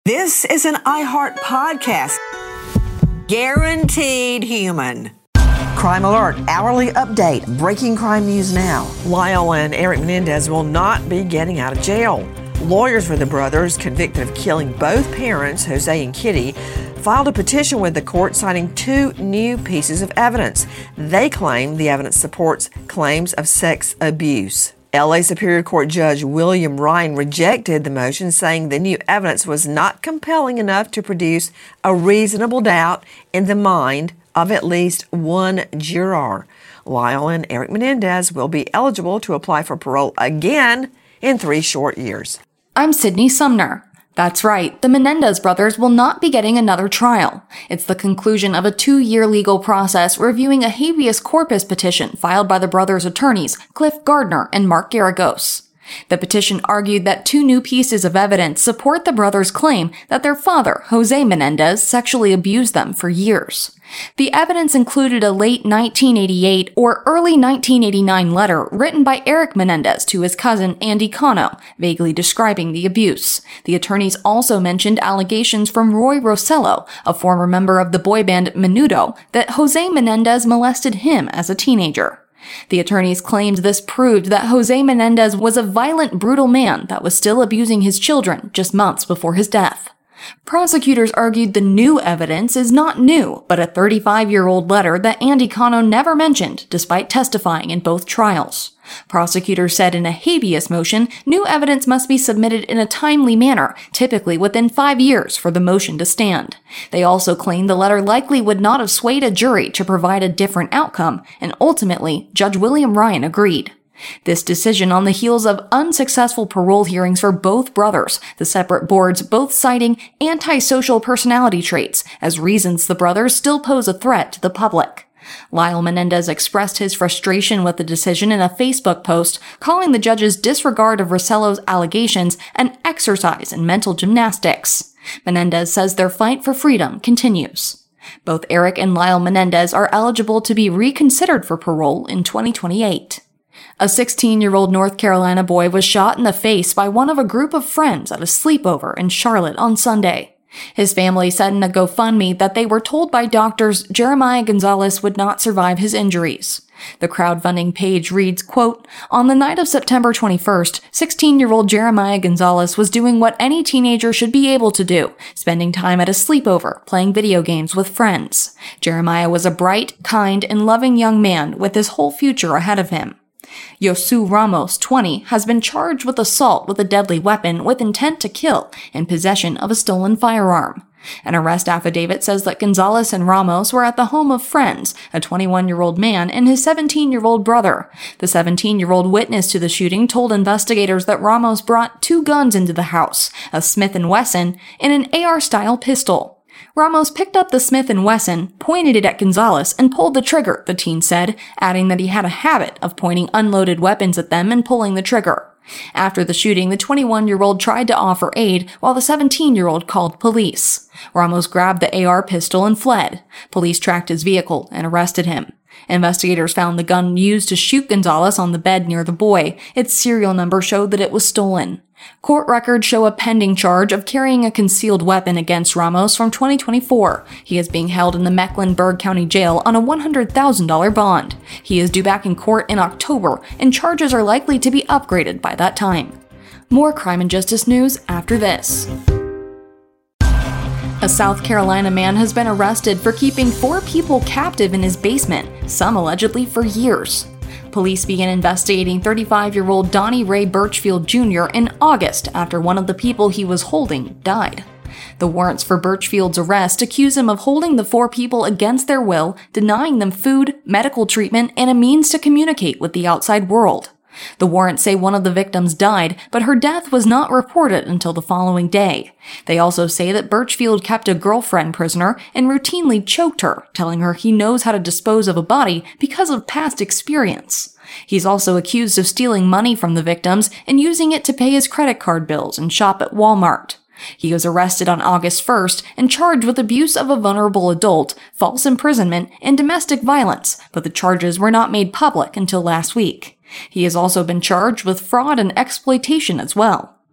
This is an iHeart podcast. Guaranteed human. Crime Alert, hourly update, breaking crime news now. Lyle and Eric Menendez will not be getting out of jail. Lawyers for the brothers, convicted of killing both parents, Jose and Kitty, filed a petition with the court citing two new pieces of evidence. They claim the evidence supports claims of sex abuse. LA Superior Court Judge William Ryan rejected the motion, saying the new evidence was not compelling enough to produce a reasonable doubt in the mind of at least one juror. Lyle and Eric Menendez will be eligible to apply for parole again in 3 short years. I'm Sydney Sumner. That's right, the Menendez brothers will not be getting another trial. It's the conclusion of a 2-year legal process reviewing a habeas corpus petition filed by the brothers' attorneys, Cliff Gardner and Mark Garagos. The petition argued that 2 new pieces of evidence support the brothers' claim that their father, Jose Menendez, sexually abused them for years. The evidence included a late 1988 or early 1989 letter written by Eric Menendez to his cousin Andy Cano, vaguely describing the abuse. The attorneys also mentioned allegations from Roy Rosello, a former member of the boy band Menudo, that Jose Menendez molested him as a teenager. The attorneys claimed this proved that Jose Menendez was a violent, brutal man that was still abusing his children just months before his death. Prosecutors argued the new evidence is not new, but a 35-year-old letter that Andy Cano never mentioned, despite testifying in both trials. Prosecutors said in a habeas motion, new evidence must be submitted in a timely manner, typically within 5 years for the motion to stand. They also claimed the letter likely would not have swayed a jury to provide a different outcome, and ultimately, Judge William Ryan agreed. This decision on the heels of unsuccessful parole hearings for both brothers, the separate boards both citing antisocial personality traits as reasons the brothers still pose a threat to the public. Lyle Menendez expressed his frustration with the decision in a Facebook post, calling the judge's disregard of Rosello's allegations an exercise in mental gymnastics. Menendez says their fight for freedom continues. Both Eric and Lyle Menendez are eligible to be reconsidered for parole in 2028. A 16-year-old North Carolina boy was shot in the face by one of a group of friends at a sleepover in Charlotte on Sunday. His family said in a GoFundMe that they were told by doctors Jeremiah Gonzalez would not survive his injuries. The crowdfunding page reads, quote, "On the night of September 21st, 16-year-old Jeremiah Gonzalez was doing what any teenager should be able to do, spending time at a sleepover, playing video games with friends. Jeremiah was a bright, kind, and loving young man with his whole future ahead of him." Yosu Ramos, 20, has been charged with assault with a deadly weapon with intent to kill and possession of a stolen firearm. An arrest affidavit says that Gonzalez and Ramos were at the home of friends, a 21-year-old man and his 17-year-old brother. The 17-year-old witness to the shooting told investigators that Ramos brought 2 guns into the house, a Smith & Wesson and an AR-style pistol. Ramos picked up the Smith & Wesson, pointed it at Gonzalez, and pulled the trigger, the teen said, adding that he had a habit of pointing unloaded weapons at them and pulling the trigger. After the shooting, the 21-year-old tried to offer aid, while the 17-year-old called police. Ramos grabbed the AR pistol and fled. Police tracked his vehicle and arrested him. Investigators found the gun used to shoot Gonzalez on the bed near the boy. Its serial number showed that it was stolen. Court records show a pending charge of carrying a concealed weapon against Ramos from 2024. He is being held in the Mecklenburg County Jail on a $100,000 bond. He is due back in court in October, and charges are likely to be upgraded by that time. More crime and justice news after this. A South Carolina man has been arrested for keeping 4 people captive in his basement, some allegedly for years. Police began investigating 35-year-old Donnie Ray Birchfield Jr. in August after one of the people he was holding died. The warrants for Birchfield's arrest accuse him of holding the 4 people against their will, denying them food, medical treatment, and a means to communicate with the outside world. The warrants say one of the victims died, but her death was not reported until the following day. They also say that Birchfield kept a girlfriend prisoner and routinely choked her, telling her he knows how to dispose of a body because of past experience. He's also accused of stealing money from the victims and using it to pay his credit card bills and shop at Walmart. He was arrested on August 1st and charged with abuse of a vulnerable adult, false imprisonment, and domestic violence, but the charges were not made public until last week. He has also been charged with fraud and exploitation as well.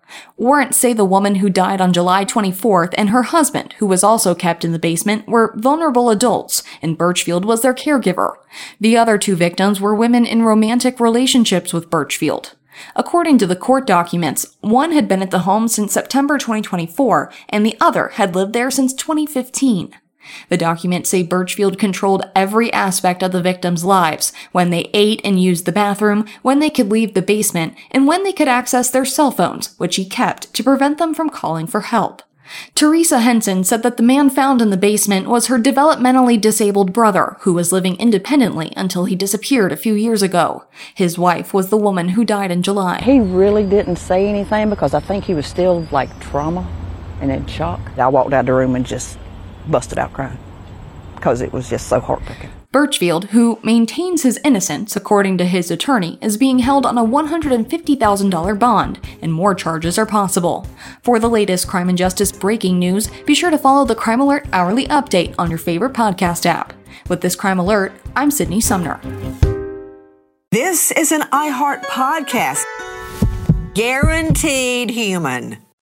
Warrants say the woman who died on July 24th and her husband, who was also kept in the basement, were vulnerable adults, and Birchfield was their caregiver. The other 2 victims were women in romantic relationships with Birchfield. According to the court documents, one had been at the home since September 2024, and the other had lived there since 2015. The documents say Birchfield controlled every aspect of the victims' lives: when they ate and used the bathroom, when they could leave the basement, and when they could access their cell phones, which he kept to prevent them from calling for help. Teresa Henson said that the man found in the basement was her developmentally disabled brother, who was living independently until he disappeared a few years ago. His wife was the woman who died in July. He really didn't say anything because I think he was still trauma and in shock. I walked out of the room and just busted out crying because it was just so heartbreaking. Birchfield, who maintains his innocence according to his attorney, is being held on a $150,000 bond, and more charges are possible. For the latest crime and justice breaking news, be sure to follow the Crime Alert Hourly Update on your favorite podcast app. With this Crime Alert, I'm Sydney Sumner. This is an iHeart podcast. Guaranteed human.